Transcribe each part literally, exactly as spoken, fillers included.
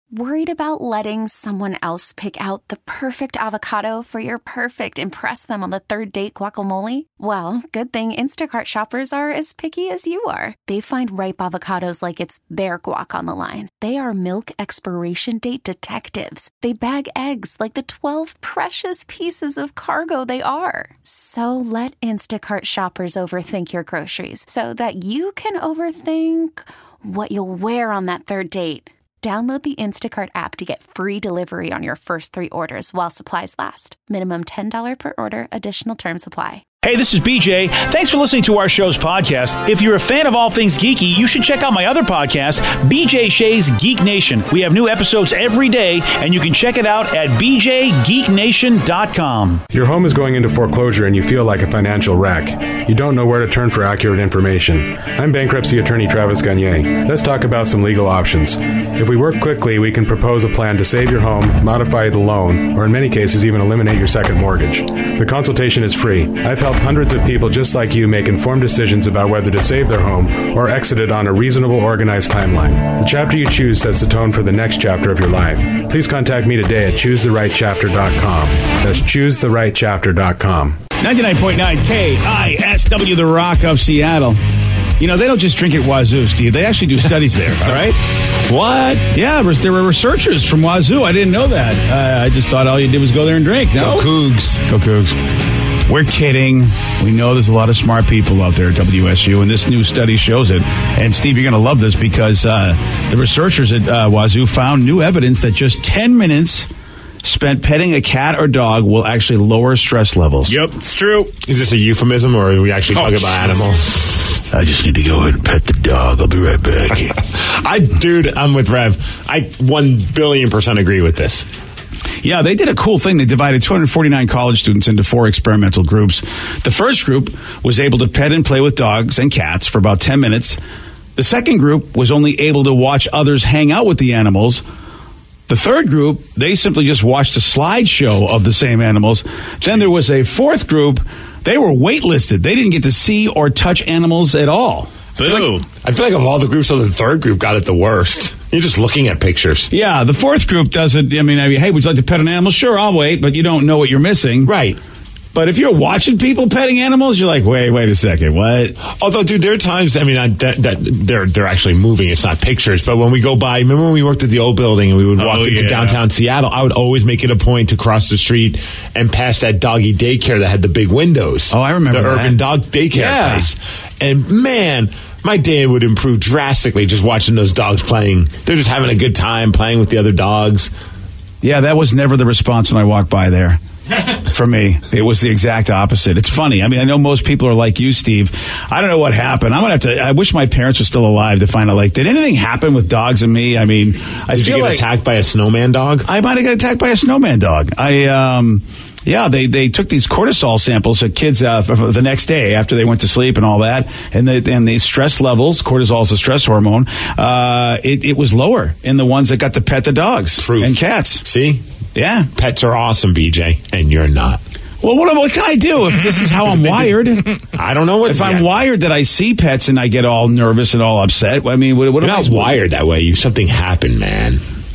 Worried about letting someone else pick out the perfect avocado for your perfect impress them on the third date guacamole? Well, good thing Instacart shoppers are as picky as you are. They find ripe avocados like it's their guac on the line. They are milk expiration date detectives. They bag eggs like the twelve precious pieces of cargo they are. So let Instacart shoppers overthink your groceries so that you can overthink what you'll wear on that third date. Download the Instacart app to get free delivery on your first three orders while supplies last. Minimum ten dollars per order. Additional terms apply. Hey, this is B J. Thanks for listening to our show's podcast. If you're a fan of all things geeky, you should check out my other podcast, B J Shea's Geek Nation. We have new episodes every day, and you can check it out at b j geek nation dot com. Your home is going into foreclosure and you feel like a financial wreck. You don't know where to turn for accurate information. I'm bankruptcy attorney Travis Gagne. Let's talk about some legal options. If we work quickly, we can propose a plan to save your home, modify the loan, or in many cases even eliminate your second mortgage. The consultation is free. I've helped hundreds of people just like you make informed decisions about whether to save their home or exit it on a reasonable, organized timeline. The chapter you choose sets the tone for the next chapter of your life. Please contact me today at choose the right chapter dot com. That's choose the right chapter dot com. ninety-nine point nine K I S W, The Rock of Seattle. You know, they don't just drink at Wazoo, Steve. They actually do studies there, all right? What? Yeah, there were researchers from Wazoo. I didn't know that. Uh, I just thought all you did was go there and drink. No? Go Cougs. Go Cougs. We're kidding. We know there's a lot of smart people out there at W S U, and this new study shows it. And, Steve, you're going to love this because uh, the researchers at uh, Wazoo found new evidence that just ten minutes spent petting a cat or dog will actually lower stress levels. Yep, it's true. Is this a euphemism, or are we actually talking oh, about animals? I just need to go ahead and pet the dog. I'll be right back. I, dude, I'm with Rev. I one billion percent agree with this. Yeah, they did a cool thing. They divided two hundred forty-nine college students into four experimental groups. The first group was able to pet and play with dogs and cats for about ten minutes. The second group was only able to watch others hang out with the animals. The third group, they simply just watched a slideshow of the same animals. Then there was a fourth group. They were waitlisted. They didn't get to see or touch animals at all. I feel, like, I feel like of all the groups, so the third group got it the worst. You're just looking at pictures. Yeah, the fourth group doesn't. I mean, I mean, hey, would you like to pet an animal? Sure, I'll wait, but you don't know what you're missing. Right. But if you're watching people petting animals, you're like, wait, wait a second, what? Although, dude, there are times, I mean, I, that, that they're they're actually moving. It's not pictures. But when we go by, remember when we worked at the old building and we would walk oh, into yeah. downtown Seattle, I would always make it a point to cross the street and pass that doggy daycare that had the big windows. Oh, I remember the that. Urban Dog Daycare yeah. place. And, man, my day would improve drastically just watching those dogs playing. They're just having a good time playing with the other dogs. Yeah, that was never the response when I walked by there. For me, it was the exact opposite. It's funny. I mean, I know most people are like you, Steve. I don't know what happened. I'm gonna have to. I wish my parents were still alive to find out. Like, did anything happen with dogs and me? I mean, I did feel you get like attacked by a snowman dog? I might have got attacked by a snowman dog. I um. Yeah, they, they took these cortisol samples of kids uh, for, for the next day after they went to sleep and all that, and the and the stress levels, cortisol is a stress hormone, uh, it, it was lower in the ones that got to pet the dogs Proof. and cats. See? Yeah. Pets are awesome, B J, and you're not. Well, what, what can I do if this is how I'm wired? I don't know what. If I'm yet. wired that I see pets and I get all nervous and all upset, I mean, what, what you're am not I wired that way? You something happened, man.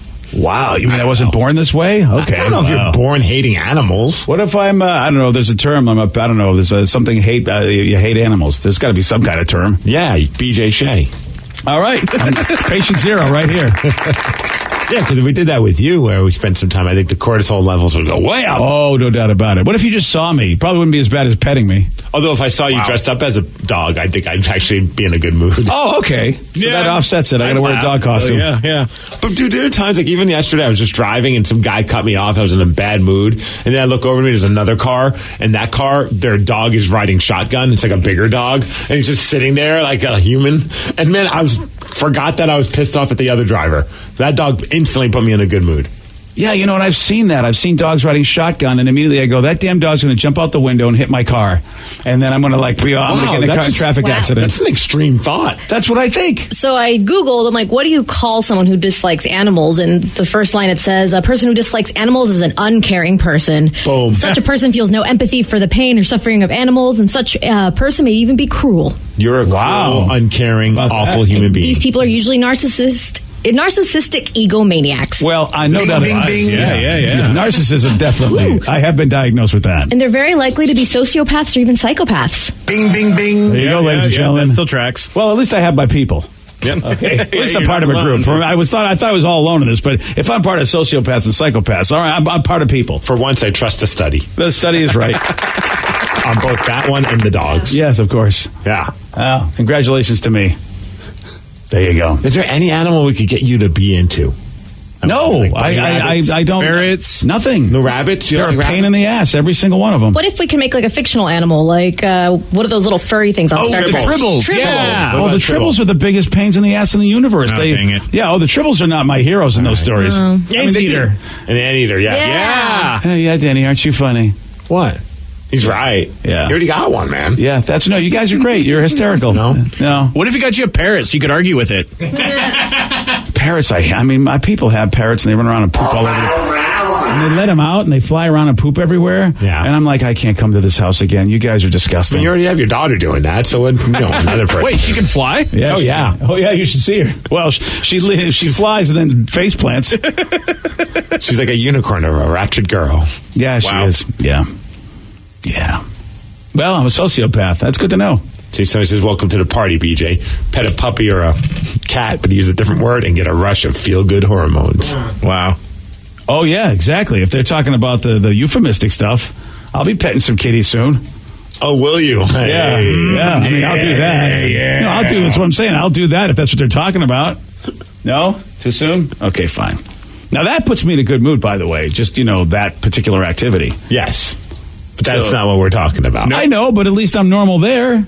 Wow, you mean I, I wasn't know. born this way? Okay, I don't know wow. if you're born hating animals. What if I'm? Uh, I don't know. There's a term. I'm. A, I don't know. There's a, something hate. Uh, you hate animals. There's got to be some kind of term. Yeah, B J Shea. All right, patient zero right here. Yeah, because if we did that with you, where we spent some time, I think the cortisol levels would go way up. Oh, no doubt about it. What if you just saw me? Probably wouldn't be as bad as petting me. Although if I saw you wow. dressed up as a dog, I think I'd actually be in a good mood. Oh, okay. So yeah. that offsets it. I got to wear a dog costume. So, yeah, yeah. But dude, there are times, like even yesterday, I was just driving and some guy cut me off. I was in a bad mood. And then I look over to me, there's another car. And that car, their dog is riding shotgun. It's like a bigger dog. And he's just sitting there like a human. And man, I was forgot that I was pissed off at the other driver. That dog instantly put me in a good mood. Yeah, you know, and I've seen that. I've seen dogs riding shotgun, and immediately I go, that damn dog's going to jump out the window and hit my car. And then I'm going to, like, be, I'm wow, going to get in a car, just, traffic wow, accident. That's an extreme thought. That's what I think. So I Googled, I'm like, what do you call someone who dislikes animals? And the first line, it says, a person who dislikes animals is an uncaring person. Boom. Such a person feels no empathy for the pain or suffering of animals, and such a person may even be cruel. You're a wow. cruel, uncaring, awful human being. These people are usually narcissists. narcissistic egomaniacs. Well, I know Bing, that. bing, bing. Yeah, yeah, yeah. Narcissism, definitely. I have been diagnosed with that. And they're very likely to be sociopaths or even psychopaths. Bing, bing, bing. There you go, Yeah, ladies and yeah, gentlemen. that still tracks. Well, at least I have my people. Yep. Okay. At least Yeah, I'm you're part of not a group. alone. I was thought I thought I was all alone in this, but if I'm part of sociopaths and psychopaths, all right, I'm, I'm part of people. For once, I trust the study The study is right. on both that one and the dogs. Yes, of course. Yeah. Well, congratulations to me. There you go. Is there any animal we could get you to be into? No, Like I, bunny I, I, rabbits? I don't. Ferrets? Nothing. No rabbits? You They're a don't like pain in the ass, every single one of them. What if we can make like a fictional animal? Like, uh, what are those little furry things on Oh, Star the Trek? tribbles. Tribbles. Yeah. What Oh, about the tribbles? tribbles are the biggest pains in the ass in the universe. Oh, they, dang it. Yeah, oh, the tribbles are not my heroes in those stories. I mean, they Anteater. did- An anteater, yeah. Yeah. Hey, yeah, Danny, aren't you funny? What? He's right. Yeah. You already got one, man. Yeah, that's no. You guys are great. You're hysterical. No? no. What if you got you a parrot so you could argue with it? Parrots. I, I mean, my people have parrots, and they run around and poop all over. The, and they let them out, and they fly around and poop everywhere. Yeah. And I'm like, I can't come to this house again. You guys are disgusting. You already have your daughter doing that, so what, you know, another person. Wait, she can fly? Yeah, Oh, she- yeah. Oh, yeah. You should see her. Well, she she, li- she flies and then face plants. She's like a unicorn or a ratchet girl. Yeah, she Wow. is. Yeah. Yeah. Well, I'm a sociopath. That's good to know. See, somebody says, welcome to the party, B J. Pet a puppy or a cat, but use a different word and get a rush of feel-good hormones. Wow. Oh, yeah, exactly. If they're talking about the, the euphemistic stuff, I'll be petting some kitties soon. Oh, will you? Yeah, Hey. yeah. I mean, I'll do that. Yeah. No, I'll do. That's what I'm saying. I'll do that if that's what they're talking about. No, too soon. Okay, fine. Now that puts me in a good mood. By the way, just you know that particular activity. Yes. But that's So- not what we're talking about. I know, but at least I'm normal there.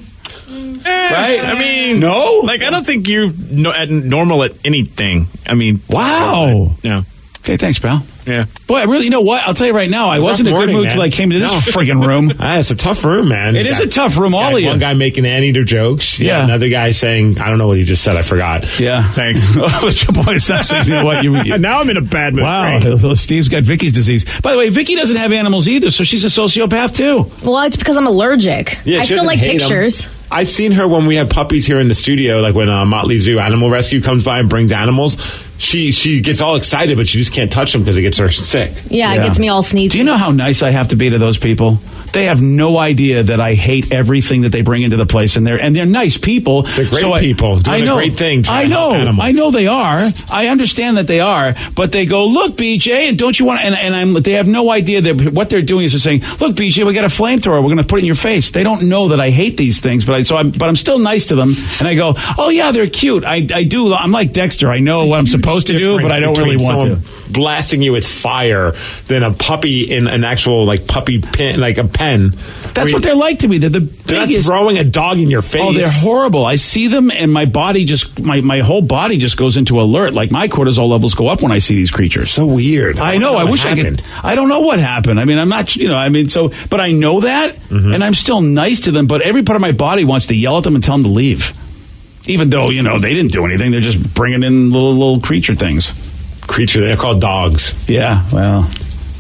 Right? I mean, No? Like, I don't think you're no, at normal at anything. I mean, Wow. no. Okay, thanks, pal. Yeah. Boy, I really, you know what? I'll tell you right now, I a wasn't in rough a good morning, mood till man. I came to this No. friggin' room. Ah, it's a tough room, man. It is Got- a tough room, all got of you. One guy making anteater jokes. Yeah. Another guy saying, I don't know what he just said. I forgot. Yeah. Thanks. Boy, it's not saying, you know what? You, you, Now I'm in a bad mood. wow. Great. Steve's got Vicky's disease. By the way, Vicky doesn't have animals either, so she's a sociopath too. Well, it's because I'm allergic. Yeah, I she still doesn't like hate 'em. pictures. I've seen her when we have puppies here in the studio, like when uh, Motley Zoo Animal Rescue comes by and brings animals. She she gets all excited, but she just can't touch them because it gets her sick. Yeah, Yeah. it gets me all sneezy. Do you know how nice I have to be to those people? They have no idea that I hate everything that they bring into the place, and they're and they're nice people. They're great So I- people, doing I a know, great thing, trying I to help know, animals. I know they are. I understand that they are, but they go, look, B J, and don't you want? And, and I'm. They have no idea that what they're doing is they're saying, look, B J, we got a flamethrower. We're going to put it in your face. They don't know that I hate these things, but I so I'm but I'm still nice to them, and I go, oh yeah, they're cute. I I do. I'm like Dexter. I know what I'm supposed to do, but I don't really Between want to. someone blasting you with fire than a puppy in an actual like puppy pen, like a pen. That's what they're like to me. They're the They're not biggest. throwing a dog in your face. Oh, they're horrible. I see them and my body just, my, my whole body just goes into alert. Like my cortisol levels go up when I see these creatures. so weird. I know. I what wish happened. I could. I don't know what happened. I mean, I'm not, you know, I mean, so, but I know that Mm-hmm. and I'm still nice to them, but every part of my body wants to yell at them and tell them to leave. Even though, you know, they didn't do anything. They're just bringing in little, little creature things. Creature, they're called dogs. Yeah. Well,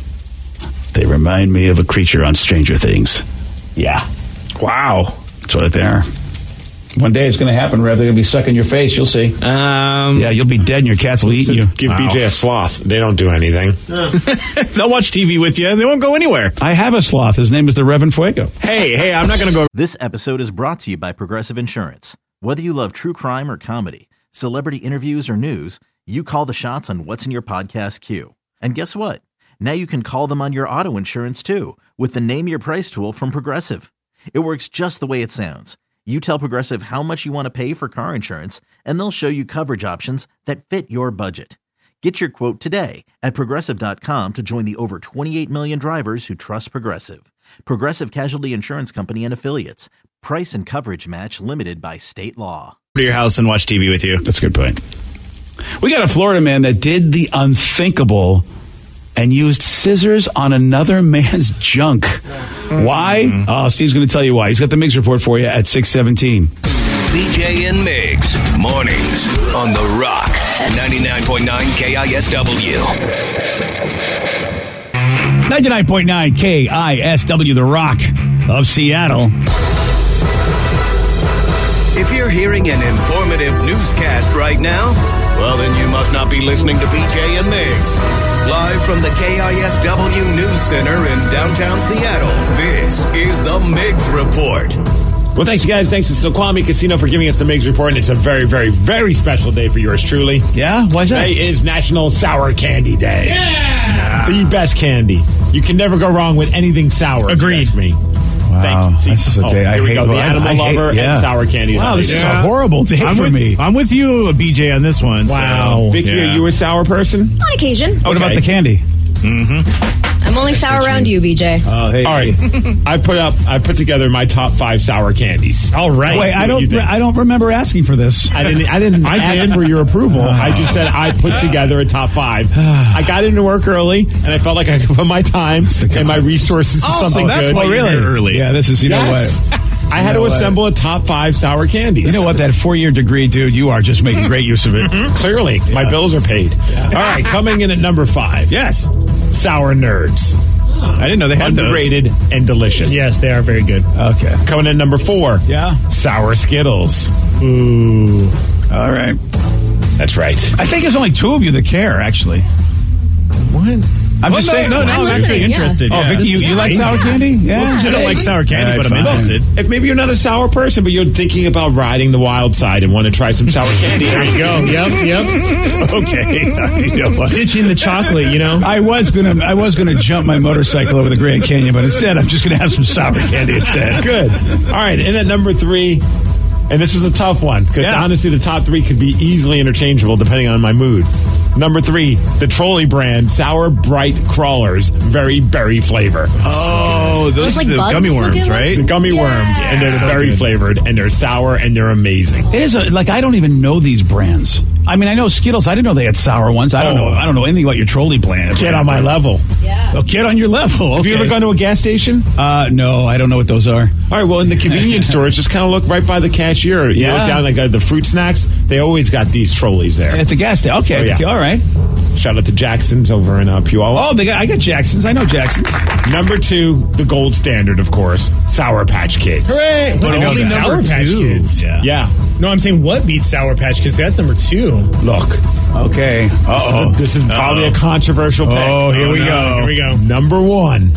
they remind me of a creature on Stranger Things. Yeah. Wow. That's what they are. One day it's going to happen, Rev. They're going to be sucking your face. You'll see. Um, Yeah, you'll be dead and your cats will eat you. Give Wow. B J a sloth. They don't do anything. They'll watch T V with you. They won't go anywhere. I have a sloth. His name is the Reverend Fuego. Hey, hey, I'm not going to go. This episode is brought to you by Progressive Insurance. Whether you love true crime or comedy, celebrity interviews or news, you call the shots on what's in your podcast queue. And guess what? Now you can call them on your auto insurance too with the Name Your Price tool from Progressive. It works just the way it sounds. You tell Progressive how much you want to pay for car insurance, and they'll show you coverage options that fit your budget. Get your quote today at Progressive dot com to join the over twenty-eight million drivers who trust Progressive. Progressive Casualty Insurance Company and Affiliates. Price and coverage match limited by state law. To your house and watch T V with you. That's a good point. We got a Florida man that did the unthinkable and used scissors on another man's junk. Why? Oh, Steve's going to tell you why. He's got the Mix Report for you at six seventeen. B J and Migs, mornings on The Rock, ninety-nine point nine K I S W. ninety-nine point nine K I S W, The Rock of Seattle. If you're hearing an informative newscast right now, Well, then you must not be listening to B J and Migs. Live from the K I S W News Center in downtown Seattle, this is the Migs Report. Well, thanks, guys. Thanks to Snoqualmie Casino for giving us the Migs Report. And it's a very, very, very special day for yours truly. Yeah? Why's that? Today is National Sour Candy Day. Yeah! The best candy. You can never go wrong with anything sour. Agreed. Me. Wow, Thank you. See, this is a oh, day I here we hate. go. The Well, I- animal I hate- lover yeah. and sour candy. Wow, this is Yeah. a horrible day I'm for with, me. I'm with you, B J, on this one. Wow. So, Vicky, yeah. are you a sour person? On occasion. What Okay. about the candy? I'm only sour around you, B J. Oh, hey. All right. I put up. I put together my top five sour candies. All right. Wait, see I what you don't. think. I don't remember asking for this. I didn't. I didn't I ask did. for your approval. I just said I put together a top five. I got into work early, and I felt like I could put my time and my resources to something that's good. why you're really? here early. Yeah, this is. You know Yes. what? I had You know to what? assemble a top five sour candies. You know what? That four-year degree, dude. You are just making great use of it. Clearly, my bills are paid. All right, coming in at number five. Yes. Sour Nerds. I didn't know they had Underrated and delicious. those. Yes, they are very good. Okay. Coming in at number four. Yeah. Sour Skittles. Ooh. All right. That's right. I think there's only two of you that care. Actually, What? I'm Well, just no, saying. no, no, I'm I'm listening, actually yeah. interested. Oh, yeah. Vicky, you, you like Yeah. sour candy? Yeah. I don't like sour candy, All right, but I'm fine. interested. If maybe you're not a sour person, but you're thinking about riding the wild side and want to try some sour candy, There you go. Yep, yep. Okay. You know what? Ditching the chocolate, you know? I was gonna, I was gonna jump my motorcycle over the Grand Canyon, but instead, I'm just gonna have some sour candy instead. Good. All right. And at number three, and this was a tough one because Yeah. honestly, the top three could be easily interchangeable depending on my mood. Number three, the Trolley brand Sour Bright Crawlers, very berry flavor. Oh, those Those, are like, the bugs gummy worms, looking right? The gummy Yeah. worms, and they're So berry good. flavored, and they're sour, and they're amazing. It is a, like I don't even know these brands. I mean, I know Skittles. I didn't know they had sour ones. I don't Oh. know. I don't know anything about your trolley brand. Get on my level. Yeah. Oh, get on your level. Have you Okay. ever gone to a gas station? Uh, no, I don't know what those are. All right, well, in the convenience stores, just kind of look right by the cashier. You Yeah. look down like uh, the fruit snacks. They always got these trolleys there. At the gas station. Okay. Oh, yeah. okay, all right. Shout out to Jackson's over in uh, Puyallup. Oh, they got, I got Jackson's. I know Jackson's. Number two, the gold standard, of course, Sour Patch Kids. Hooray! But I know only that. Sour Number Patch two. Kids. Yeah. Yeah, No, I'm saying what beats Sour Patch Kids? That's number two. look, Okay. Uh-oh. this is probably a controversial pick. Oh, here we no. go. Here we go. Number one,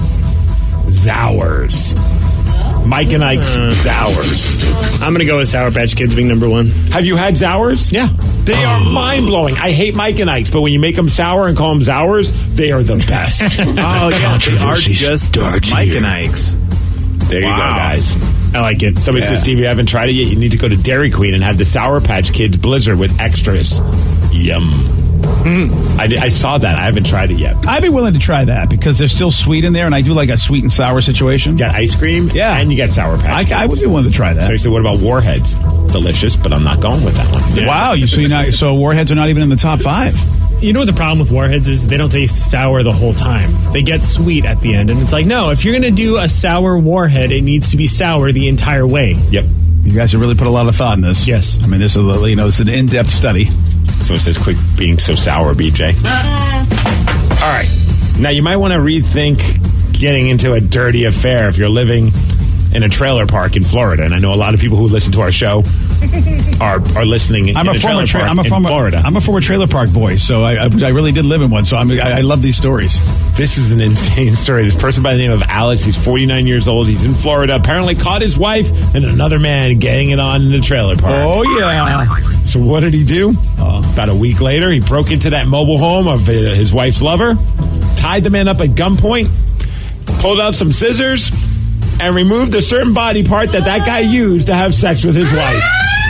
Zowers. Mike and Ike's Zowers. I'm going to go with Sour Patch Kids being number one. Have you had Zowers? Yeah. They are mind blowing. I hate Mike and Ike's, but when you make them sour and call them Zowers, they are the best. Oh, yeah. They are just Mike and Ike's. There you go, Wow. guys. I like it. Somebody Yeah. says, Steve, you haven't tried it yet. You need to go to Dairy Queen and have the Sour Patch Kids Blizzard with extras. Yum. I, did- I saw that. I haven't tried it yet. I'd be willing to try that because they're still sweet in there, and I do like a sweet and sour situation. You got ice cream, Yeah. and you got Sour Patch Kids. I, I would be willing to try that. So you said, what about Warheads? Delicious, but I'm not going with that one. Wow, you so, you're not, so Warheads are not even in the top five. You know what the problem with Warheads is? They don't taste sour the whole time. They get sweet at the end. And it's like, no, if you're going to do a sour Warhead, it needs to be sour the entire way. Yep. You guys have really put a lot of thought in this. Yes. I mean, this is a little, you know, it's an in-depth study. So it says, quit being so sour, B J. All right. Now, you might want to rethink getting into a dirty affair if you're living in a trailer park in Florida. And I know a lot of people who listen to our show are are listening in, I'm in a, a former trailer tra- park I'm a in former Florida. I'm a former trailer park boy, so I, I, I really did live in one. So I'm, I, I love these stories. This is an insane story. This person by the name of Alex, he's forty-nine years old. He's in Florida. Apparently caught his wife and another man getting it on in the trailer park. Oh yeah. So what did he do? About a week later, he broke into that mobile home of uh, his wife's lover, tied the man up at gunpoint, pulled out some scissors, and removed a certain body part that that guy used to have sex with his wife.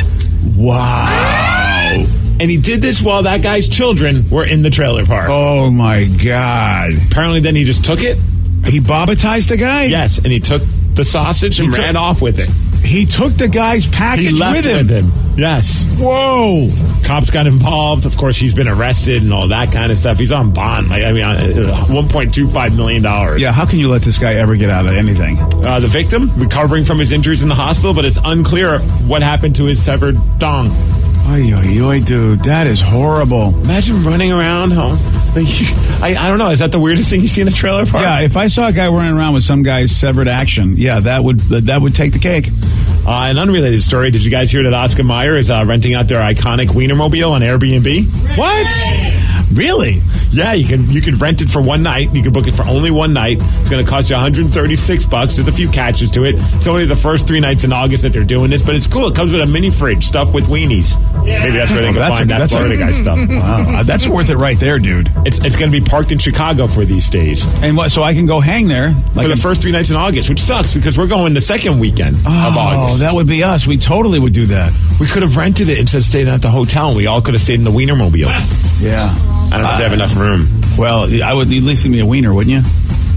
Wow. And he did this while that guy's children were in the trailer park. Oh my God. Apparently then he just took it. He bobatized the guy. Yes, and he took the sausage and He took- ran off with it. He took the guy's package He left with him. with him. Yes. Whoa. Cops got involved. Of course, he's been arrested and all that kind of stuff. He's on bond. Like I mean, uh, one point two five million dollars. Yeah. How can you let this guy ever get out of anything? Uh, the victim recovering from his injuries in the hospital, but it's unclear what happened to his severed dong. Oy, oy, oy, dude, that is horrible. Imagine running around home. Like, I, I don't know. Is that the weirdest thing you see in a trailer park? Yeah, if I saw a guy running around with some guy's severed action, yeah, that would that would take the cake. Uh, an unrelated story. Did you guys hear that Oscar Mayer is uh, renting out their iconic Wienermobile on Airbnb? What? Really? Yeah, you can you can rent it for one night. You can book it for only one night. It's going to cost you one hundred thirty-six bucks. There's a few catches to it. It's only the first three nights in August that they're doing this, but it's cool. It comes with a mini fridge stuffed with weenies. Yeah. Maybe that's where they can that's find a, that Florida a, guy stuff. Wow, that's worth it right there, dude. It's it's going to be parked in Chicago for these days. And what? So I can go hang there like for the a, first three nights in August, which sucks because we're going the second weekend oh, of August. Oh, that would be us. We totally would do that. We could have rented it instead of staying at the hotel, and we all could have stayed in the Wienermobile. Yeah. I don't know uh, if they have enough room. Well, I would at least give me a wiener, wouldn't you?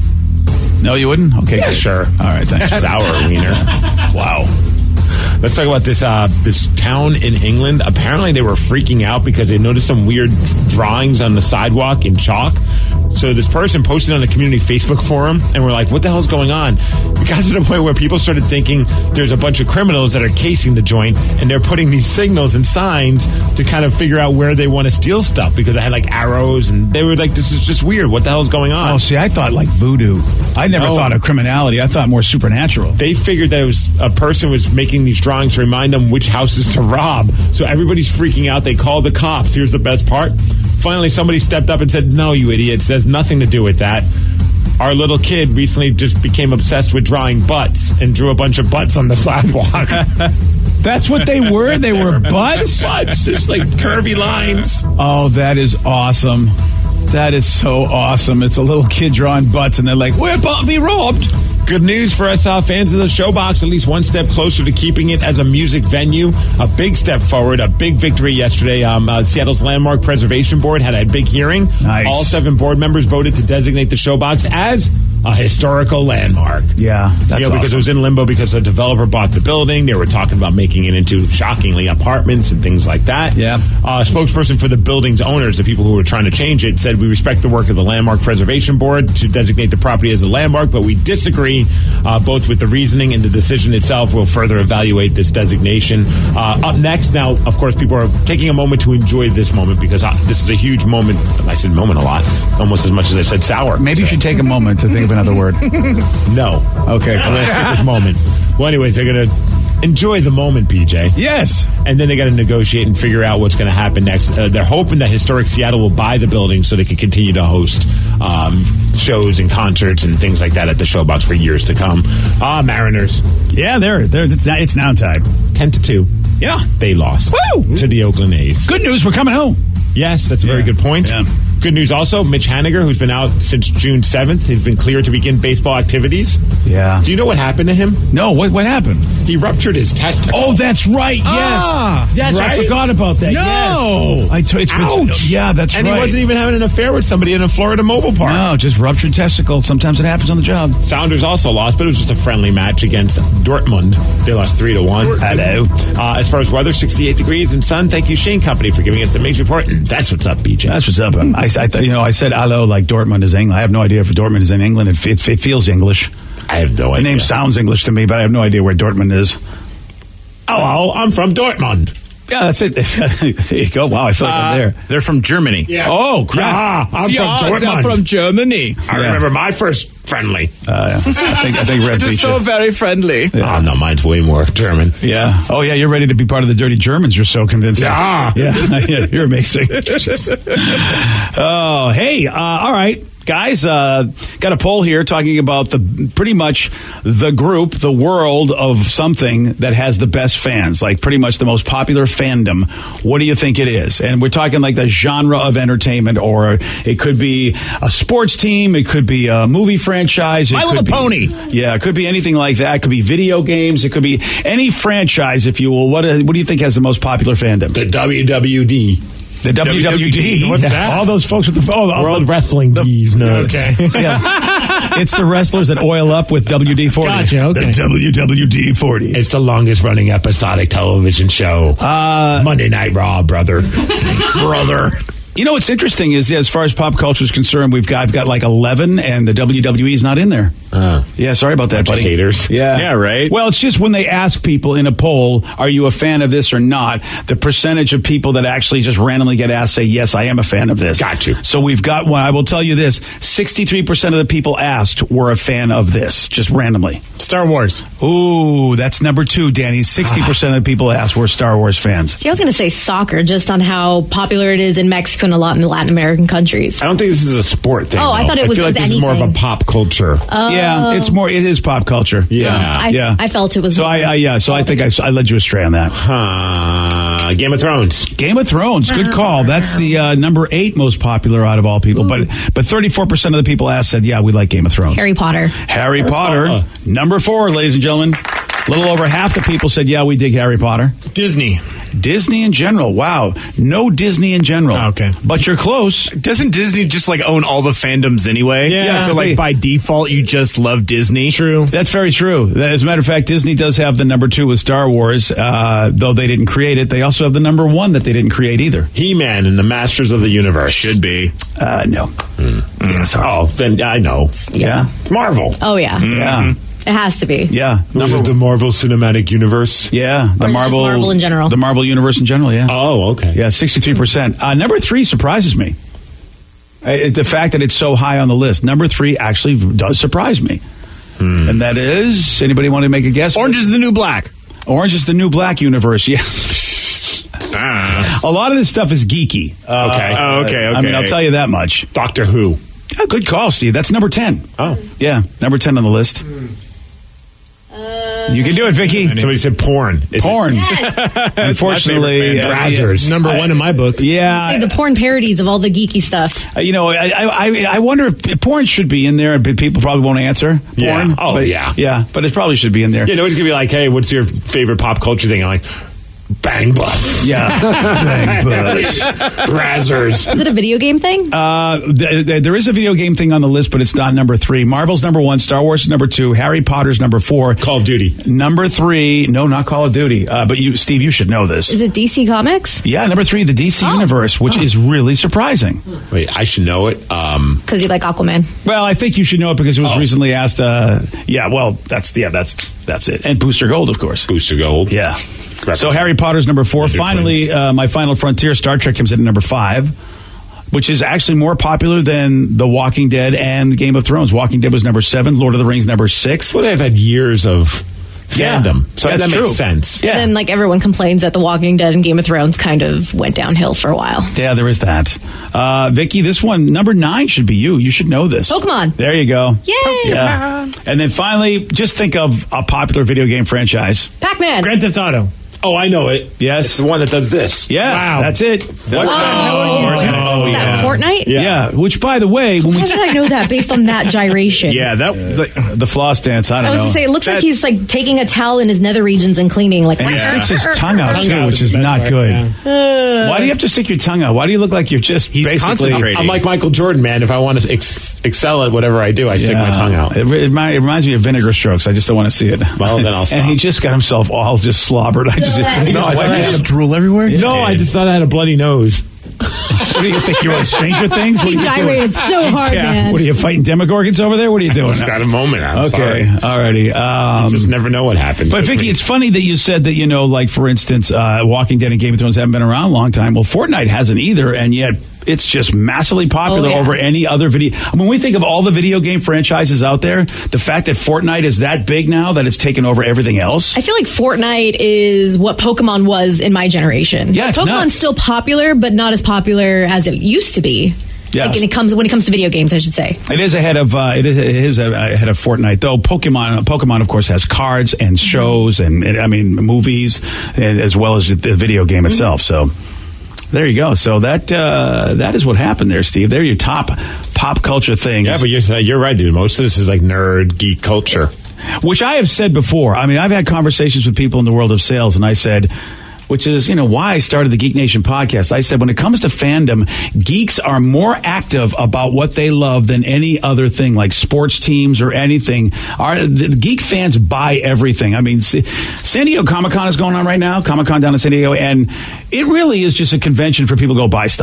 No, you wouldn't? Okay, yeah, good. Sure. All right, thanks. Sour wiener. Wow. Let's talk about this uh, this town in England. Apparently, they were freaking out because they noticed some weird drawings on the sidewalk in chalk. So this person posted on a community Facebook forum, and we're like, what the hell's going on? We got to the point where people started thinking there's a bunch of criminals that are casing the joint, and they're putting these signals and signs to kind of figure out where they want to steal stuff, because they had like arrows, and they were like, this is just weird. What the hell's going on? Oh, see, I thought like voodoo. I never no. thought of criminality. I thought more supernatural. They figured that it was a person was making these drawings to remind them which houses to rob. So everybody's freaking out. They called the cops. Here's the best part. Finally, somebody stepped up and said, no, you idiots. There's nothing to do with that. Our little kid recently just became obsessed with drawing butts and drew a bunch of butts on the sidewalk. That's what they were? They were butts? Butts, just like curvy lines. Oh, that is awesome. That is so awesome. It's a little kid drawing butts, and they're like, we're about to be robbed. Good news for us uh, fans of the Showbox, at least one step closer to keeping it as a music venue. A big step forward, a big victory yesterday. Um, uh, Seattle's Landmark Preservation Board had a big hearing. Nice. All seven board members voted to designate the Showbox as a historical landmark. Yeah, that's you know, because awesome. It was in limbo because a developer bought the building. They were talking about making it into, shockingly, apartments and things like that. Yeah. Uh, a spokesperson for the building's owners, the people who were trying to change it, said, we respect the work of the Landmark Preservation Board to designate the property as a landmark, but we disagree uh, both with the reasoning and the decision itself. We'll further evaluate this designation. Uh, up next, now, of course, people are taking a moment to enjoy this moment because uh, this is a huge moment. I said moment a lot, almost as much as I said sour. Maybe so. you should take a moment to think of another word. No. Okay. I'm going to stick with moment. Well, anyways, they're going to enjoy the moment, P J. Yes. And then they got to negotiate and figure out what's going to happen next. Uh, they're hoping that Historic Seattle will buy the building so they can continue to host um, shows and concerts and things like that at the Showbox for years to come. Ah, Mariners. Yeah, they're, they're, it's, now, it's now time. ten to two. Yeah. They lost. Woo! To the Oakland A's. Good news, we're coming home. Yes, that's a yeah. very good point. Yeah. Good news also, Mitch Haniger, who's been out since June seventh, has been cleared to begin baseball activities. Yeah. Do you know what happened to him? No, what what happened? He ruptured his testicle. Oh, that's right. Yes. Ah, yes, right? I forgot about that. No. Yes. I t- it's Ouch. Been, yeah, that's and right. And he wasn't even having an affair with somebody in a Florida mobile park. No, just ruptured testicle. Sometimes it happens on the job. Sounders also lost, but it was just a friendly match against Dortmund. They lost three to one. Hello. Uh, as far as weather, sixty-eight degrees and sun. Thank you, Shane Company, for giving us the Mix Report. And that's what's up, B J. That's what's up. I, I th- you know, I said hello like Dortmund is England. I have no idea if Dortmund is in England. It, it, it feels English. I have no the idea. The name sounds English to me, but I have no idea where Dortmund is. Oh, I'm from Dortmund. Yeah, that's it. There you go. Wow, I feel like uh, I'm there. They're from Germany. Yeah. Oh, crap. Yeah, I'm yeah, from Dortmund. They're from Germany. I yeah. remember my first friendly. Uh, yeah. I think, I think Red It was so very friendly. Yeah. Oh, no, mine's way more German. Yeah. Oh, yeah, you're ready to be part of the Dirty Germans. You're so convincing. Yeah. Yeah, yeah you're amazing. Oh, hey, uh, all right. Guys, uh, got a poll here talking about the pretty much the group, the world of something that has the best fans, like pretty much the most popular fandom. What do you think it is? And we're talking like the genre of entertainment, or it could be a sports team, it could be a movie franchise. It My could Little be, Pony. Yeah, it could be anything like that. It could be video games. It could be any franchise, if you will. What, what do you think has the most popular fandom? The W W D. The W W D. What's that? All those folks with the oh, World the, Wrestling D's nuts. Okay. Yeah. It's the wrestlers that oil up with W D forty. Gotcha, okay. The W W D forty. It's the longest running episodic television show. Uh, Monday Night Raw, brother. brother. You know what's interesting is, yeah, as far as pop culture is concerned, we've got I've got like eleven, and the W W E is not in there. Uh, yeah, sorry about that, bunch buddy. of haters. Yeah, Yeah, right. Well, it's just when they ask people in a poll, "Are you a fan of this or not?" The percentage of people that actually just randomly get asked say, "Yes, I am a fan of this." Got you. So we've got one. I will tell you this: sixty-three percent of the people asked were a fan of this, just randomly. Star Wars. Ooh, that's number two, Danny. sixty percent of the people asked were Star Wars fans. See, I was going to say soccer, just on how popular it is in Mexico and a lot in the Latin American countries. I don't think this is a sport thing. Oh, I though. thought it was I feel like with this is more of a anything. pop culture. Yeah, it's more. It is pop culture. Yeah. I, yeah. I felt it was. So I, I yeah. So I think I, I led you astray on that. Uh, Game of Thrones. Game of Thrones, good call. That's the uh, number eight most popular out of all people. But but thirty-four percent of the people asked said, yeah, we like Game of Thrones. Harry Potter. Harry Potter, Potter. number four, ladies and gentlemen. A little over half the people said, yeah, we dig Harry Potter. Disney. Disney in general. Wow. No Disney in general. Oh, okay. But you're close. Doesn't Disney just like own all the fandoms anyway? Yeah. So like They- by default, you just love Disney. True. That's very true. As a matter of fact, Disney does have the number two with Star Wars, uh, though they didn't create it. They also have the number one that they didn't create either. He-Man and the Masters of the Universe. Should be. Uh, no. Yeah, sorry. Oh, then I know. Yeah. It's Marvel. Oh, yeah. Yeah. It has to be. Yeah. Number the Marvel Cinematic Universe. Yeah. The Or is it just Marvel, Marvel in general? The Marvel Universe in general, yeah. Oh, okay. Yeah, sixty-three percent. Uh, number three surprises me. Uh, the fact that it's so high on the list. Number three actually does surprise me. Hmm. And that is, anybody want to make a guess? Orange is the New Black. Orange is the New Black universe, yeah. Ah. A lot of this stuff is geeky. Uh, Okay. Oh, okay, I mean, okay. I'll tell you that much. Doctor Who. Oh, good call, Steve. That's number ten. Oh. Yeah, number ten on the list. You can do it, Vicky. Somebody said porn. Is it- Porn. Unfortunately, That's my uh, favorite Brazzers. Number one in my book. yeah. Say the porn parodies of all the geeky stuff. Uh, you know, I, I I wonder if porn should be in there, but people probably won't answer. Porn. Yeah. Oh, But- yeah. Yeah, but it probably should be in there. Yeah, nobody's going to be like, hey, what's your favorite pop culture thing? I'm like, Bang Bus. Yeah. Bang Bus. Brazzers. Is it a video game thing? Uh, th- th- there is a video game thing on the list, but it's not number three. Marvel's number one. Star Wars is number two. Harry Potter's number four. Call of Duty. Number three. No, not Call of Duty. Uh, but you, Steve, you should know this. Is it D C Comics? Yeah, number three, the D C Oh. Universe, which is really surprising. Wait, I should know it. Um, Because you like Aquaman. Well, I think you should know it because it was Oh. recently asked. Uh, yeah, well, that's yeah, that's that's it. And Booster Gold, of course. Booster Gold. Yeah. So Harry Potter's number four. Wonder Finally, Twins. uh, My Final Frontier, Star Trek comes in at number five, which is actually more popular than The Walking Dead and Game of Thrones. Walking Dead was number seven. Lord of the Rings number six. Well, they've had years of Yeah. fandom. So Yeah, that it's makes true. sense. Yeah. And then, like, everyone complains that The Walking Dead and Game of Thrones kind of went downhill for a while. Yeah, there is that. Uh, Vicky, this one, number nine should be you. You should know this. Pokemon. There you go. Yay! Yeah. And then finally, just think of a popular video game franchise. Pac-Man. Grand Theft Auto. Oh, I know it. Yes. It's the one that does this. Yeah, Wow. that's it. What That- the hell are you doing? Oh, Is that Fortnite? yeah. Which, by the way, when we How did I know that based on that gyration? Yeah, that. the, the floss dance, I I don't was know. to say, it looks like That's- he's like taking a towel in his nether regions and cleaning. Like, and he Yeah. sticks his tongue out Tongue too, out which is is the best not part, good. yeah. Why do you have to stick your tongue out? Why do you look like you're just He's basically? concentrating. I'm like Michael Jordan, man. If I want to ex- excel at whatever I do, I stick my tongue out. It, it, remi- it reminds me of Vinegar Strokes. I just don't want to see it. Well, then I'll stop. And he just got himself all just slobbered. I just No, I what, thought you I just drool everywhere? No, I just thought I had a bloody nose. what do you think you're on Stranger Things? What he are you doing? gyrated so hard, man. What are you fighting Demogorgons over there? What are you doing? Just got a moment. I'm okay, sorry. alrighty. Um, Just never know what happens. But Vicky, between- it's funny that you said that, you know, like for instance, uh, Walking Dead and Game of Thrones haven't been around a long time. Well, Fortnite hasn't either, and yet it's just massively popular Oh, yeah. over any other video. When we think of all the video game franchises out there, the fact that Fortnite is that big now that it's taken over everything else. I feel like Fortnite is what Pokemon was in my generation. Yeah, it's Pokemon's nuts. still popular, but not as popular as it used to be. Yes. Like when it comes when it comes to video games, I should say. It is ahead of uh, it is, it is ahead of Fortnite, though. Pokemon, Pokemon, of course, has cards and shows and, and I mean movies, and, as well as the video game itself. So there you go. So that uh, that is what happened there, Steve. They're your top pop culture things. yeah, but you're, you're right, dude. Most of this is like nerd, geek culture. Which I have said before. I mean, I've had conversations with people in the world of sales, and I said, which is, you know, why I started the Geek Nation podcast. I said, when it comes to fandom, geeks are more active about what they love than any other thing, like sports teams or anything. Our, the geek fans buy everything. I mean, San Diego Comic-Con is going on right now, Comic-Con down in San Diego, and it really is just a convention for people to go buy stuff.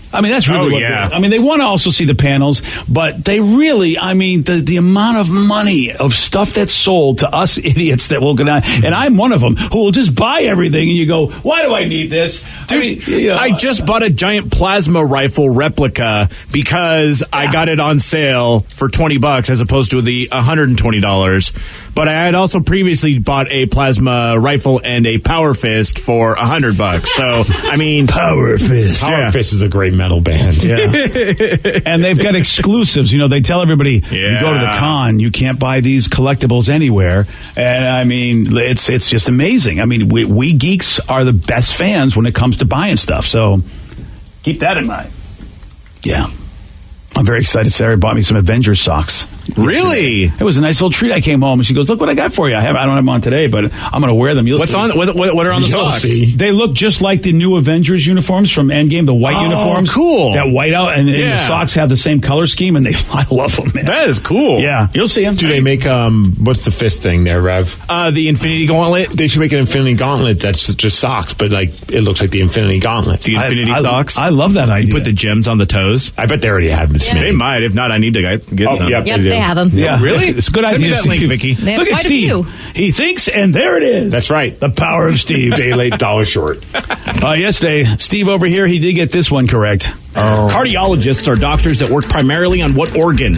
I mean, that's really Oh, what yeah. they, I mean, they want to also see the panels, but they really, I mean, the, the amount of money of stuff that's sold to us idiots that will go down, and I'm one of them, who will just buy everything, and you go, why do I need this? Dude, I, mean, you know, I just bought a giant plasma rifle replica because I got it on sale for twenty bucks as opposed to the one hundred twenty dollars. But I had also previously bought a plasma rifle and a power fist for one hundred bucks. So, I mean, Power Fist. Power Yeah. Fist is a great metal band. Yeah. And they've got exclusives. You know, they tell everybody, you go to the Yeah. con, you can't buy these collectibles anywhere. And I mean, it's it's just amazing. I mean, we, we geeks are the best fans when it comes to buying stuff. So keep that in mind. Yeah. I'm very excited. Sarah bought me some Avengers socks. Really? It was a nice little treat. I came home and she goes, "Look what I got for you. I have I don't have them on today, but I'm going to wear them. You'll what's see." on? What, what, what are on the You'll socks? see. They look just like the new Avengers uniforms from Endgame, the white Oh, uniforms. cool. That white out, and, and the Yeah. socks have the same color scheme, and they I love them, man. That is cool. Yeah, you'll see them. Do they make, um, what's the fist thing there, Rev? Uh, the Infinity Gauntlet, They should make an Infinity Gauntlet that's just socks, but like it looks like the Infinity Gauntlet. the Infinity I, I, socks. I love that idea. You put the gems on the toes. I bet they already have them. Yeah. They might. If not, I need to get get Oh, some. yep. Yep, They do. they have them. yeah, Really? It's a good Send me idea, that Steve. link, Vicky. They have Look at quite a Steve. few. He thinks, and there it is. That's right. The power of Steve. Day late, dollar short. Uh, yesterday, Steve over here, he did get this one correct. Oh. Cardiologists are doctors that work primarily on what organ?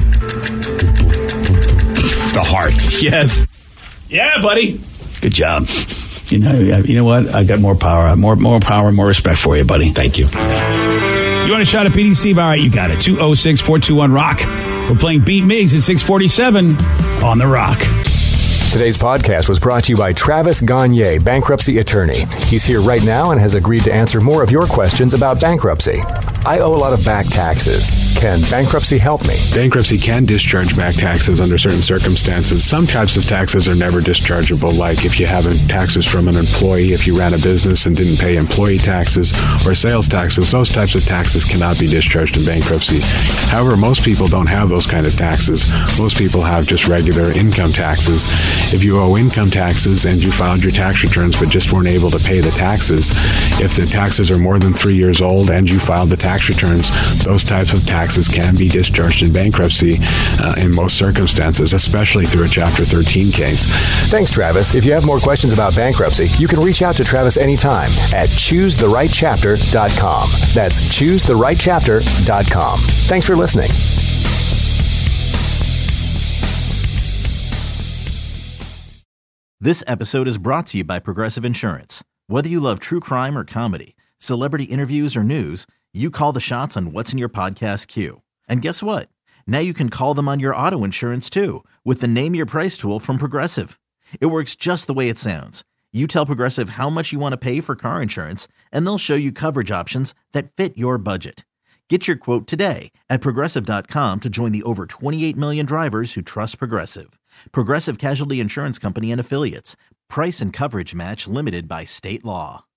The heart. Yes. Yeah, buddy. Good job. You know, you know what? I got more power, more more power, and more respect for you, buddy. Thank you. You want a shot at P D Steve? All right, you got it. two oh six, four two one, ROCK. We're playing Beat Migs at six forty-seven on the Rock. Today's podcast was brought to you by Travis Gagne, bankruptcy attorney. He's here right now and has agreed to answer more of your questions about bankruptcy. I owe a lot of back taxes. Can bankruptcy help me? Bankruptcy can discharge back taxes under certain circumstances. Some types of taxes are never dischargeable, like if you have taxes from an employee, if you ran a business and didn't pay employee taxes or sales taxes. Those types of taxes cannot be discharged in bankruptcy. However, most people don't have those kind of taxes. Most people have just regular income taxes. If you owe income taxes and you filed your tax returns but just weren't able to pay the taxes, if the taxes are more than three years old and you filed the tax returns, those types of taxes can be discharged in bankruptcy uh, in most circumstances, especially through a Chapter thirteen case. Thanks, Travis. If you have more questions about bankruptcy, you can reach out to Travis anytime at choose the right chapter dot com. That's choose the right chapter dot com. Thanks for listening. This episode is brought to you by Progressive Insurance. Whether you love true crime or comedy, celebrity interviews or news, you call the shots on what's in your podcast queue. And guess what? Now you can call them on your auto insurance too with the Name Your Price tool from Progressive. It works just the way it sounds. You tell Progressive how much you want to pay for car insurance, and they'll show you coverage options that fit your budget. Get your quote today at Progressive dot com to join the over twenty-eight million drivers who trust Progressive. Progressive Casualty Insurance Company and Affiliates. Price and coverage match limited by state law.